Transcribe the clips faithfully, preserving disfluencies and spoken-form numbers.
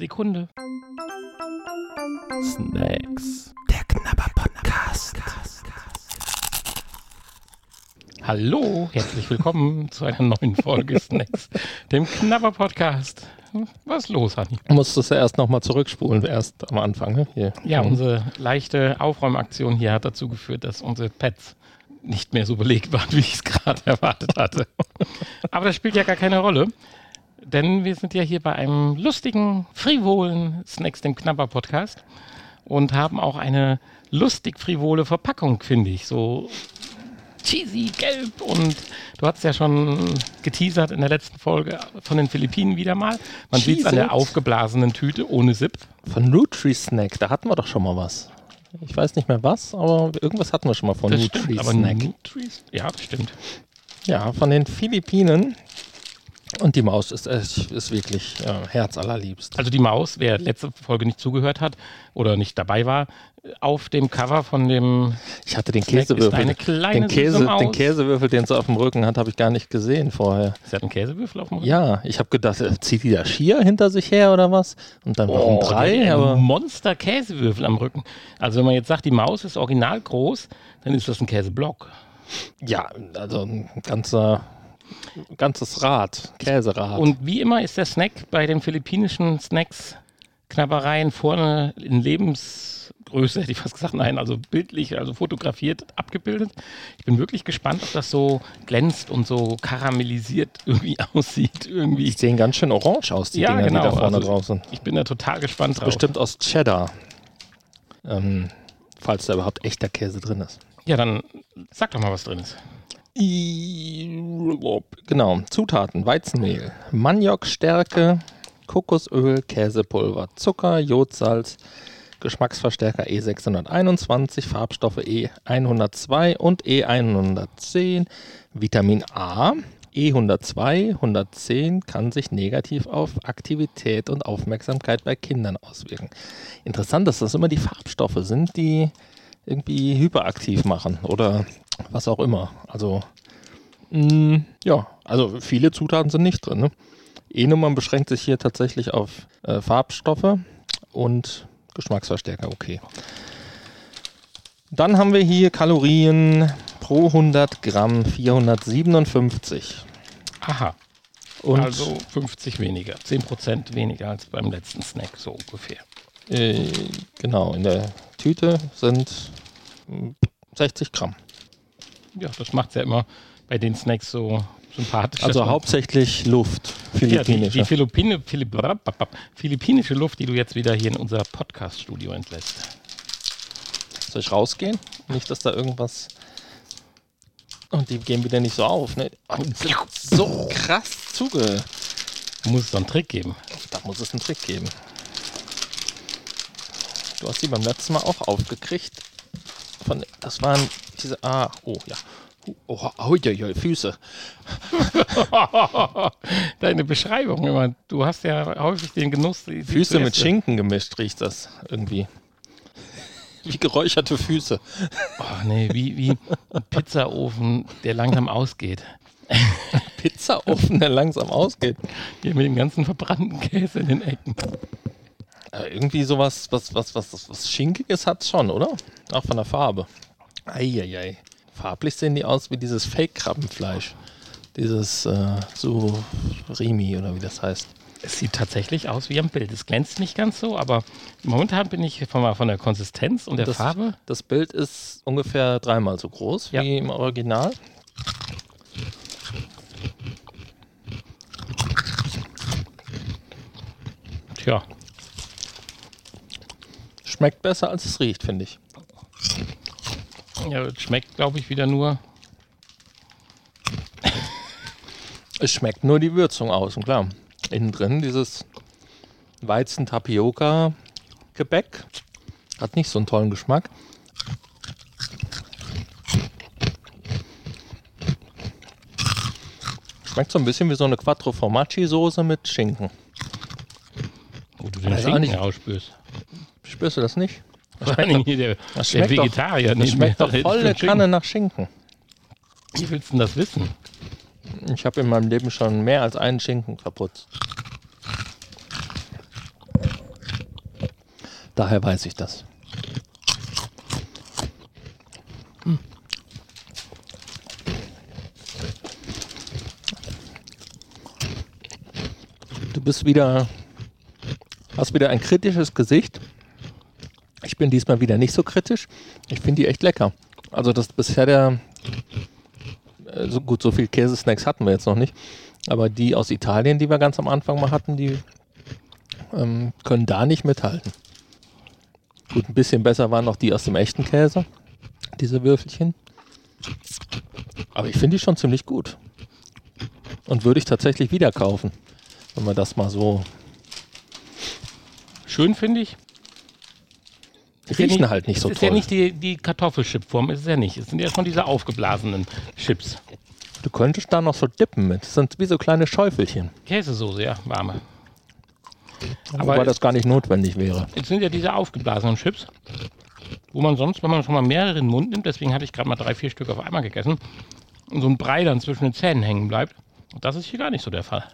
Sekunde. Snacks. Der Knabber-Podcast. Hallo, herzlich willkommen zu einer neuen Folge Snacks, dem Knabber-Podcast. Was ist los, Hanni? Musstest du erst nochmal zurückspulen, erst am Anfang. Ne? Hier. Ja, mhm. unsere leichte Aufräumaktion hier hat dazu geführt, dass unsere Pads nicht mehr so belegt waren, wie ich es gerade erwartet hatte. Aber das spielt ja gar keine Rolle, denn wir sind ja hier bei einem lustigen, frivolen Snacks, dem Knabber-Podcast und haben auch eine lustig frivole Verpackung, finde ich, so cheesy, gelb, und du hast ja schon geteasert in der letzten Folge von den Philippinen wieder mal. Man sieht es an der aufgeblasenen Tüte ohne Zip. Von Nutri-Snack, da hatten wir doch schon mal was. Ich weiß nicht mehr was, aber irgendwas hatten wir schon mal von Nutri-Snack. Nutri- ja, das stimmt. Ja, von den Philippinen. Und die Maus ist, ist wirklich ja, herzallerliebst. Also die Maus, wer letzte Folge nicht zugehört hat oder nicht dabei war, auf dem Cover von dem Ich hatte den Snack Käsewürfel, ist eine kleine den, Käse, süße Maus. den Käsewürfel, den sie auf dem Rücken hat, habe ich gar nicht gesehen vorher. Sie hat einen Käsewürfel auf dem Rücken? Ja, ich habe gedacht, äh, zieht die da Schier hinter sich her oder was? Und dann waren Oh, drei, der hat aber einen Monster-Käsewürfel am Rücken. Also wenn man jetzt sagt, die Maus ist original groß, dann ist das ein Käseblock. ja, also ein ganzer, ganzes Rad, Käserad. Und wie immer ist der Snack bei den philippinischen Snacks, Knabbereien vorne in Lebensgröße, hätte ich fast gesagt, nein, also bildlich, also fotografiert, abgebildet. Ich bin wirklich gespannt, ob das so glänzt und so karamellisiert irgendwie aussieht. Irgendwie. Die sehen ganz schön orange aus, die Ja, Dinger, genau, die da vorne also drauf sind. Ich bin da total gespannt drauf. Bestimmt aus Cheddar. Ähm, falls da überhaupt echter Käse drin ist. Ja, dann sag doch mal, was drin ist. Genau, Zutaten: Weizenmehl, Maniokstärke, Kokosöl, Käsepulver, Zucker, Jodsalz, Geschmacksverstärker E sechshunderteinundzwanzig, Farbstoffe E hundertzwei und E hundertzehn, Vitamin A. E hundertzwei, hundertzehn kann sich negativ auf Aktivität und Aufmerksamkeit bei Kindern auswirken. Interessant, dass das immer die Farbstoffe sind, die irgendwie hyperaktiv machen oder was auch immer. Also, mh, ja, also viele Zutaten sind nicht drin. Ne? E-Nummer beschränkt sich hier tatsächlich auf äh, Farbstoffe und Geschmacksverstärker, okay. Dann haben wir hier Kalorien pro hundert Gramm vierhundertsiebenundfünfzig. Aha. Und Also fünfzig weniger, zehn Prozent weniger als beim letzten Snack, so ungefähr. Äh, genau, in der Tüte sind mh, sechzig Gramm. Ja, das macht es ja immer bei den Snacks so sympathisch. Also dass man- hauptsächlich Luft, ja, die, philippinische. die Philippine, Philipp, philippinische Luft, die du jetzt wieder hier in unser Podcast-Studio entlässt. Soll ich rausgehen? Nicht, dass da irgendwas... Und die gehen wieder nicht so auf, ne? Oh, die sind so krass zuge... Da muss es doch einen Trick geben. Da muss es einen Trick geben. Du hast die beim letzten Mal auch aufgekriegt. Von, das waren diese... Ah, oh ja. Oh, oh, ja, ja, Füße. Deine Beschreibung immer. Du hast ja häufig den Genuss. die- die Füße mit zuerst- Schinken gemischt riecht das irgendwie. Wie geräucherte Füße. Oh nee, wie, wie ein Pizzaofen, der langsam ausgeht. Pizzaofen, der langsam ausgeht. Hier mit dem ganzen verbrannten Käse in den Ecken. Äh, irgendwie sowas, was, was, was, was, was Schinkiges hat es schon, oder? Auch von der Farbe. Eieiei. Farblich sehen die aus wie dieses Fake-Krabbenfleisch. Dieses äh, Surimi oder wie das heißt. Es sieht tatsächlich aus wie am Bild. Es glänzt nicht ganz so, aber momentan bin ich von, von der Konsistenz und der das, Farbe. Das Bild ist ungefähr dreimal so groß Ja. wie im Original. Tja, Schmeckt besser, als es riecht, finde ich. ja, es schmeckt, glaube ich, wieder nur. Es schmeckt nur die Würzung außen, klar. Innen drin dieses Weizen-Tapioca-Gebäck. Hat nicht so einen tollen Geschmack. Schmeckt so ein bisschen wie so eine Quattro Formaggi-Soße mit Schinken. Wo du den Weiß auch Schinken nicht. rausspürst. Spürst du das nicht? Vor allem hier der, Das der schmeckt doch- Vegetarier. Das neben schmeckt mir doch redet voll für eine Schinken. Kanne nach Schinken. Wie willst du denn das wissen? Ich habe in meinem Leben schon mehr als einen Schinken verputzt. daher weiß ich das. Hm. Du bist wieder, hast wieder ein kritisches Gesicht. Ich bin diesmal wieder nicht so kritisch. Ich finde die echt lecker. Also das bisher der, äh, so gut, so viel Käsesnacks hatten wir jetzt noch nicht. Aber die aus Italien, die wir ganz am Anfang mal hatten, die ähm, können da nicht mithalten. Gut, ein bisschen besser waren noch die aus dem echten Käse, diese Würfelchen. Aber ich finde die schon ziemlich gut. Und würde ich tatsächlich wieder kaufen, wenn wir das mal so... Schön finde ich. Die riechen ja nicht, halt nicht so toll. Es ist toll. ja nicht die, die Kartoffelchipform, ist es ja nicht. Es sind ja schon diese aufgeblasenen Chips. Du könntest da noch so dippen mit. Das sind wie so kleine Schäufelchen. Käsesoße, ja, warme. Aber Wobei das gar nicht notwendig wäre. Jetzt sind ja diese aufgeblasenen Chips, wo man sonst, wenn man schon mal mehrere in den Mund nimmt, deswegen hatte ich gerade mal drei, vier Stück auf einmal gegessen, und so ein Brei dann zwischen den Zähnen hängen bleibt. Und das ist hier gar nicht so der Fall.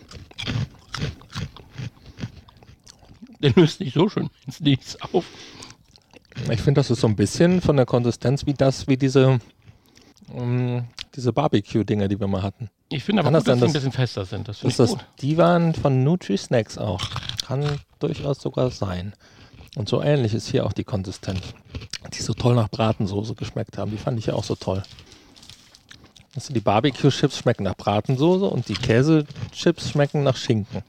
Der löst nicht so schön ins Nichts auf. Ich finde, das ist so ein bisschen von der Konsistenz wie das, wie diese, um, diese Barbecue-Dinger, die wir mal hatten. Ich finde aber Kann gut, das sein, dass die ein dass- bisschen fester sind. Das finde Ist ich das, gut. die waren von Nutri-Snacks auch. Kann durchaus sogar sein. Und so ähnlich ist hier auch die Konsistenz. Die so toll nach Bratensoße geschmeckt haben. Die fand ich ja auch so toll. Also die Barbecue-Chips schmecken nach Bratensoße und die Käse-Chips schmecken nach Schinken.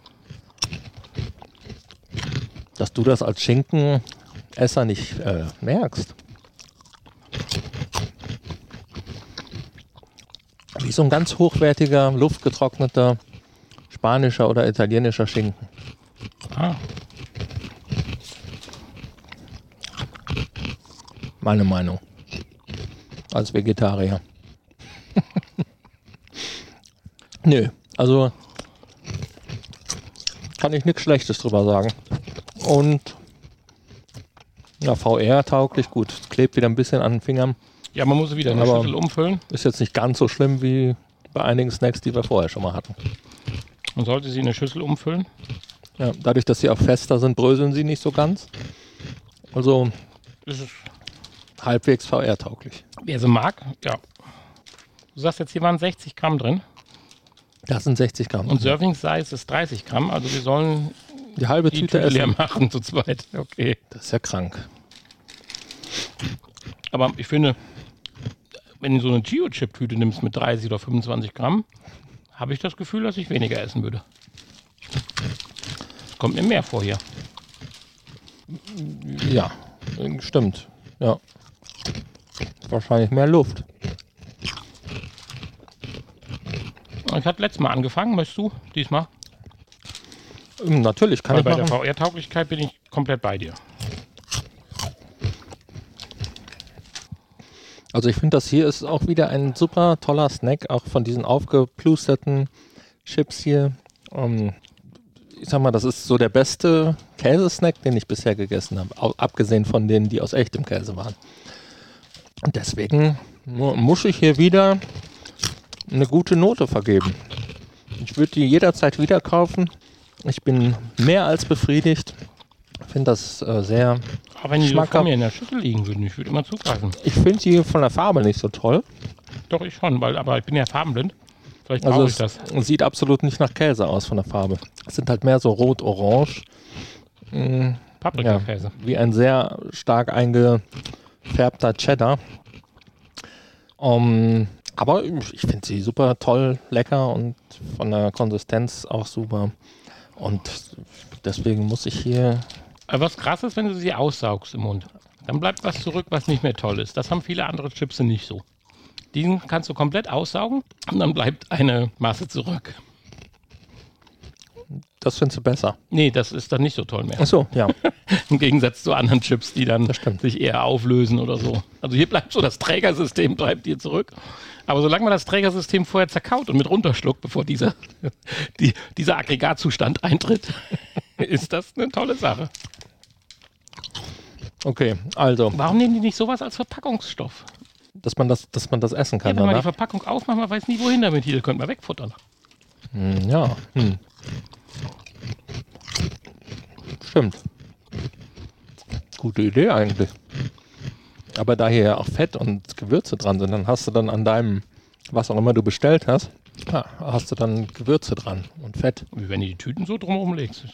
Dass du das als Schinkenesser nicht äh, merkst. Wie so ein ganz hochwertiger, luftgetrockneter spanischer oder italienischer Schinken. Ah, Meine Meinung. Als Vegetarier. Nö, also kann ich nichts Schlechtes drüber sagen. Und ja, V R-tauglich, gut. Klebt wieder ein bisschen an den Fingern. ja, man muss sie wieder in eine Aber- Schüssel umfüllen. Ist jetzt nicht ganz so schlimm wie bei einigen Snacks, die wir vorher schon mal hatten. Man sollte sie in eine Schüssel umfüllen. Ja, dadurch, dass sie auch fester sind, bröseln sie nicht so ganz. Also Das ist, halbwegs V R-tauglich. wer sie mag, ja. Du sagst jetzt, hier waren sechzig Gramm drin. Das sind sechzig Gramm. Und Serving Size ist dreißig Gramm. Also wir sollen die halbe die Tüte Tüte leer essen. machen zu zweit. Okay. Das ist ja krank. Aber ich finde, wenn du so eine Geo-Chip-Tüte nimmst mit dreißig oder fünfundzwanzig Gramm, habe ich das Gefühl, dass ich weniger essen würde. Es kommt mir mehr vor hier. Ja, stimmt. Ja. Wahrscheinlich mehr Luft. Ich hatte letztes Mal angefangen, möchtest du diesmal? Ähm, Natürlich kann Weil ich bei der machen. V R-Tauglichkeit bin ich komplett bei dir. Also ich finde, das hier ist auch wieder ein super toller Snack, auch von diesen aufgeplusterten Chips hier. Ähm, ich sag mal, das ist so der beste Käsesnack, den ich bisher gegessen habe. Au- Abgesehen von denen, die aus echtem Käse waren. Und deswegen mu- muss ich hier wieder eine gute Note vergeben. Ich würde die jederzeit wieder kaufen. Ich bin mehr als befriedigt. Ich finde das äh, sehr... Aber wenn die so vor Schmackhaft. mir in der Schüssel liegen würden, ich würde immer zugreifen. Ich finde die von der Farbe nicht so toll. Doch, ich schon, weil, aber ich bin ja farbenblind. Vielleicht Also brauche ich es das. sieht absolut nicht nach Käse aus von der Farbe. Es sind halt mehr so rot-orange. Mm, ja, Paprikakäse. wie ein sehr stark eingefärbter Cheddar. Um, aber ich finde sie super toll, lecker und von der Konsistenz auch super. Und deswegen muss ich hier... Aber was krass ist, wenn du sie aussaugst im Mund, dann bleibt was zurück, was nicht mehr toll ist. Das haben viele andere Chips nicht so. Diesen kannst du komplett aussaugen und dann bleibt eine Masse zurück. Das findest du besser. Nee, das ist dann nicht so toll mehr. Achso, ja. Im Gegensatz zu anderen Chips, die dann Das stimmt. sich eher auflösen oder so. Also hier bleibt so, das Trägersystem bleibt hier zurück. Aber solange man das Trägersystem vorher zerkaut und mit runterschluckt, bevor dieser, die, dieser Aggregatzustand eintritt, ist das eine tolle Sache. Okay, also, Warum nehmen die nicht sowas als Verpackungsstoff? dass man das, dass man das essen Ja, kann wenn man die danach. Verpackung aufmacht, man weiß nie wohin damit. Hier könnte man wegfuttern. Hm, ja, hm. Stimmt. Gute Idee eigentlich. Aber da hier ja auch Fett und Gewürze dran sind, dann hast du dann an deinem, was auch immer du bestellt hast, ja, hast du dann Gewürze dran und Fett. Wie wenn du die Tüten so drumherum legst.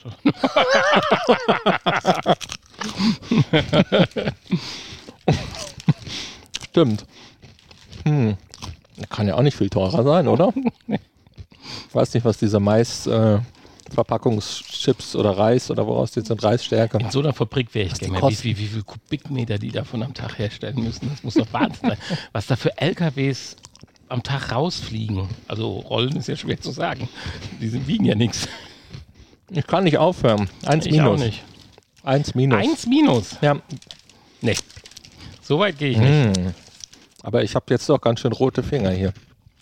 Stimmt. Hm. Kann ja auch nicht viel teurer sein, oder? Ich weiß nicht, was diese Mais äh, Verpackungschips oder Reis oder woraus die sind, Reisstärke. In so einer Fabrik wäre ich Was die gerne. Wie, kosten. wie, wie viel Kubikmeter die davon am Tag herstellen müssen, das muss doch Wahnsinn sein. Was da für L K Ws am Tag rausfliegen. Also Rollen ist ja schwer zu sagen. Die sind, wiegen ja nichts. Ich kann nicht aufhören. Eins Ich minus. auch nicht. Eins minus. Eins minus? Ja. Nee. So weit gehe ich nicht. Hm. Aber ich habe jetzt doch ganz schön rote Finger hier.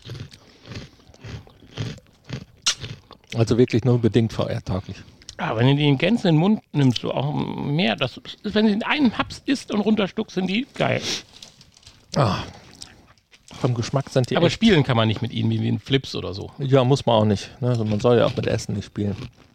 Also wirklich nur bedingt V R-tauglich. Aber wenn du die in Gänze in den Mund nimmst, du auch mehr. Das ist, wenn du in einen Haps isst und runterstuckst, sind die geil. Ah. Vom Geschmack sind die Aber echt. spielen kann man nicht mit ihnen, wie in Flips oder so. Ja, muss man auch nicht. Ne? Also man soll ja auch mit Essen nicht spielen.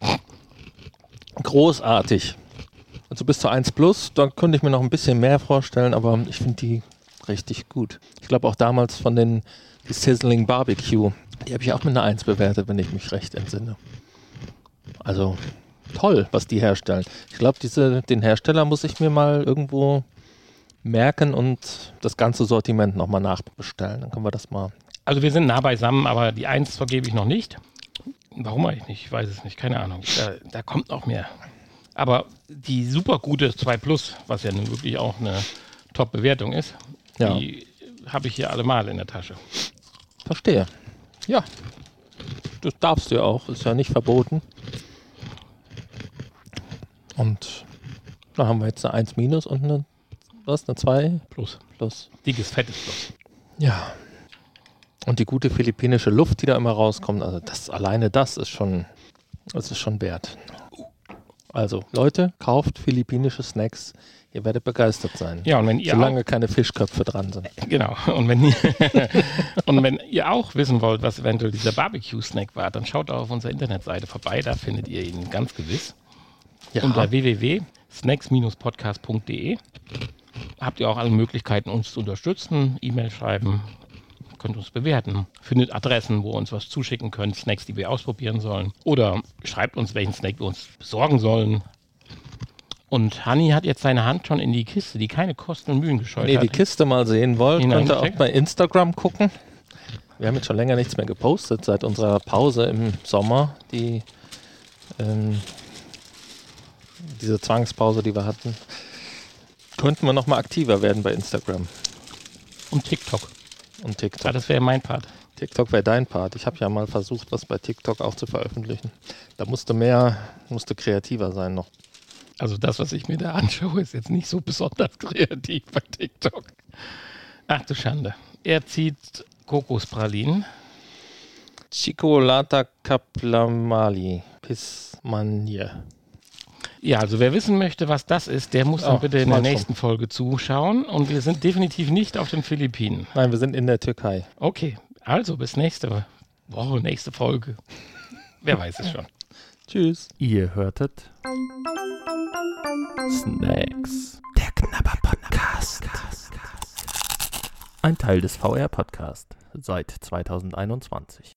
Großartig. Also bis zu eins plus, da könnte ich mir noch ein bisschen mehr vorstellen, aber ich finde die richtig gut. Ich glaube auch damals von den die Sizzling Barbecue, die habe ich auch mit einer eins bewertet, wenn ich mich recht entsinne. Also toll, was die herstellen. Ich glaube, diese den Hersteller muss ich mir mal irgendwo merken und das ganze Sortiment nochmal nachbestellen. Dann können wir das mal. Also wir sind nah beisammen, aber die eins vergebe ich noch nicht. Warum eigentlich nicht? Ich weiß es nicht, keine Ahnung. Da, da kommt noch mehr. Aber die super gute zwei Plus, was ja nun wirklich auch eine Top-Bewertung ist, Ja. die habe ich hier allemal in der Tasche. Verstehe. Ja. Das darfst du ja auch, ist ja nicht verboten. Und da haben wir jetzt eine eins minus und eine, was, eine zwei Plus. plus. Dickes, fettes Plus. Ja. Und die gute philippinische Luft, die da immer rauskommt, also das alleine das ist schon, das ist schon wert. Also, Leute, kauft philippinische Snacks. Ihr werdet begeistert sein. Ja, und wenn ihr Solange auch, keine Fischköpfe dran sind. genau, und wenn, ihr, und wenn ihr auch wissen wollt, was eventuell dieser Barbecue-Snack war, dann schaut auch auf unserer Internetseite vorbei, da findet ihr ihn ganz gewiss. Ja. Unter w w w punkt snacks podcast punkt d e habt ihr auch alle Möglichkeiten, uns zu unterstützen, E-Mail schreiben, könnt uns bewerten, findet Adressen, wo ihr uns was zuschicken könnt, Snacks, die wir ausprobieren sollen. Oder schreibt uns, welchen Snack wir uns besorgen sollen. Und Hanni hat jetzt seine Hand schon in die Kiste, die keine Kosten und Mühen gescheut Wenn ihr hat. die Kiste mal sehen wollt, könnt ihr auch Hineingesteckt. bei Instagram gucken. Wir haben jetzt schon länger nichts mehr gepostet, seit unserer Pause im Sommer. Die, ähm, diese Zwangspause, die wir hatten. Könnten wir noch mal aktiver werden bei Instagram Und TikTok. und TikTok. Ja, das wäre mein Part. TikTok wäre dein Part. Ich habe ja mal versucht, was bei TikTok auch zu veröffentlichen. Da musste mehr, musste kreativer sein noch. Also das, was ich mir da anschaue, ist jetzt nicht so besonders kreativ bei TikTok. Ach du Schande. Er zieht Kokospralinen. Cicolata Kaplamali Pismanie. Ja, also wer wissen möchte, was das ist, der muss dann Oh, bitte in der mal schon. nächsten Folge zuschauen. Und wir sind definitiv nicht auf den Philippinen. Nein, wir sind in der Türkei. Okay, also bis nächste Woche, nächste Folge. Wer weiß es schon. Tschüss. Ihr hörtet Snacks. Der Knabber Podcast. Ein Teil des V R Podcast seit zweitausendeinundzwanzig.